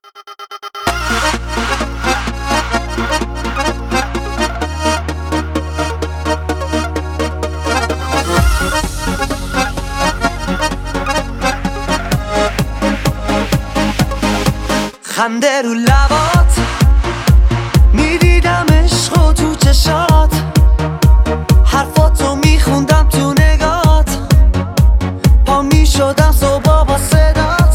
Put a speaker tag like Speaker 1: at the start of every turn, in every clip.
Speaker 1: خنده رو لبات میدیدم عشق و تو چشات، حرفاتو میخوندم تو نگات، پا میشدم صبح با صدات.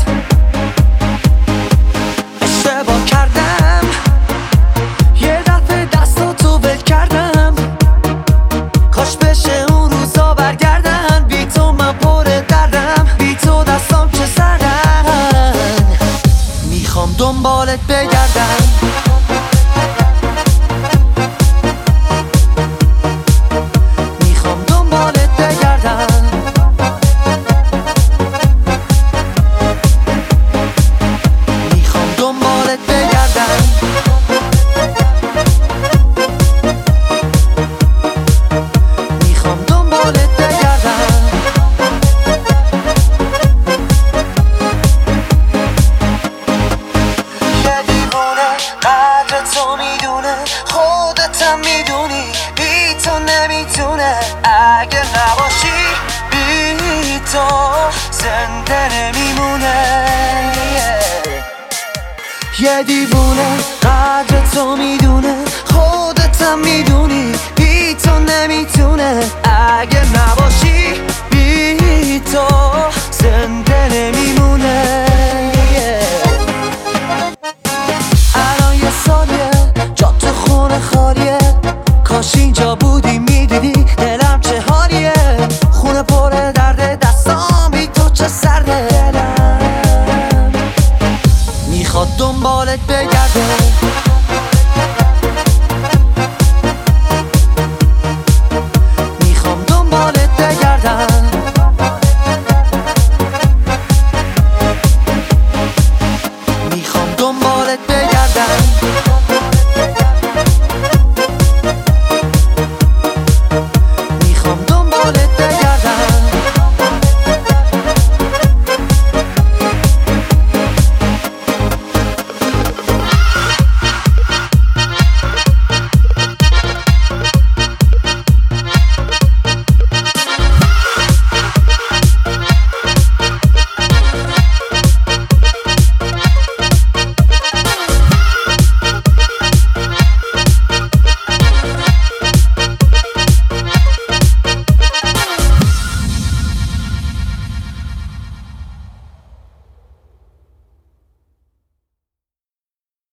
Speaker 1: اشتباه کردم یه دفعه دستاتو ول کردم، کاش بشه اون روزا برگردن. بی تو من پر دردم، بی تو دستام چه سردن، میخوام دنبالت بگردم. میخوام دنبالت بگردم. میخوام دنبالت بگردم. میخوام دنبالت بگردم. یه دیوونه قدر تو میدونه، خودتم میدونی بی تو نمیتونه. اگه نباشی بی تو زنده نمیمونه. یه دیوونه قدر تو میدونه، خودتم میدونی بی تو نمیتونه. اگه نباشی بی تو زنده نمیمونه. الان یه سالیه جا تو خونه خالیه، کاش اینجا بودی میدیدی دلم چه حالیه. خونه پر درده، دستام بی تو چه سرده. دلم میخواد دنبالت بگرده.